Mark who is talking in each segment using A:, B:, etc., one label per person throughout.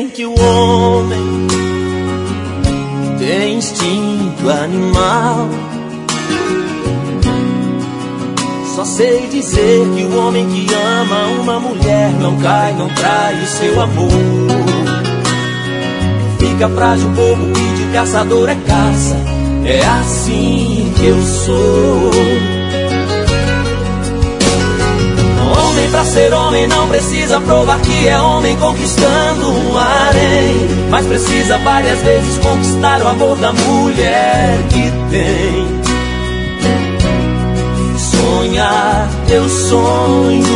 A: dizem que o homem tem instinto animal. Só sei dizer que o homem que ama uma mulher não cai, não trai o seu amor. Fica frágil como que de caçador é caça. É assim que eu sou. Homem pra ser homem não precisa provar que é homem conquistando um harém, mas precisa várias vezes conquistar o amor da mulher que tem. Sonhar teus sonhos,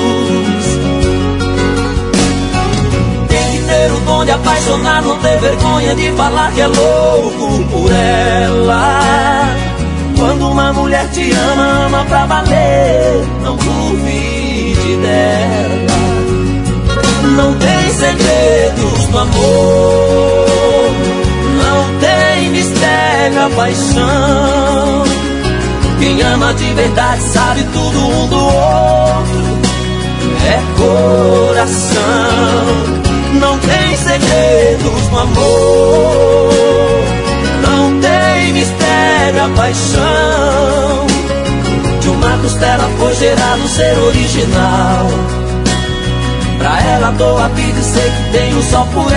A: tem que ter o dom de apaixonar, não ter vergonha de falar que é louco por ela. Quando uma mulher te ama, ama pra valer, não duvide dela. Não tem segredos do amor, não tem mistério a paixão. Quem ama de verdade sabe tudo um do outro, é coração. Não tem segredos do amor, não tem mistério a paixão. De uma costela foi gerado um ser original. Pra ela dou a vida e sei que tenho só por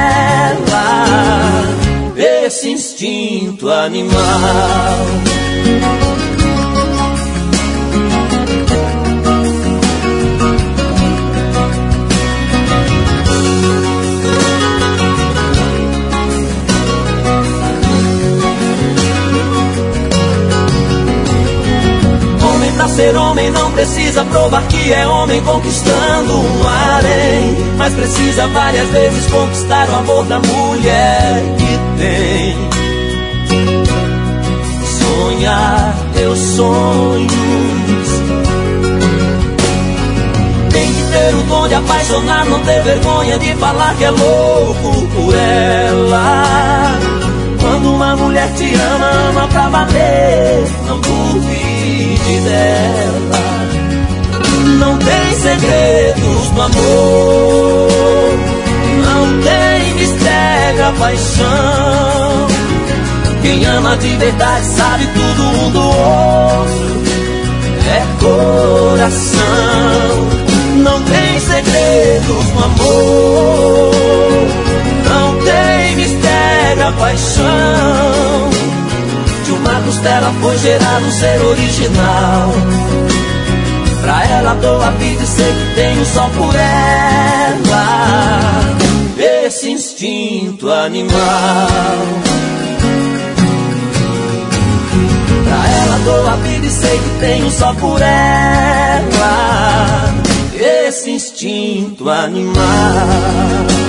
A: ela esse instinto animal. Pra ser homem não precisa provar que é homem conquistando um harém, mas precisa várias vezes conquistar o amor da mulher que tem. Sonhar teus sonhos, tem que ter o dom de apaixonar, não ter vergonha de falar que é louco por ela. Quando uma mulher te ama, ama pra valer, não duvide dela. Não tem segredos do amor, não tem mistério a paixão. Quem ama de verdade sabe tudo um do outro, é coração. Não tem segredos do amor, não tem mistério a paixão. De uma costela foi gerado um ser original. Pra ela dou a vida e sei que tenho só por ela esse instinto animal. Pra ela dou a vida e sei que tenho só por ela esse instinto animal.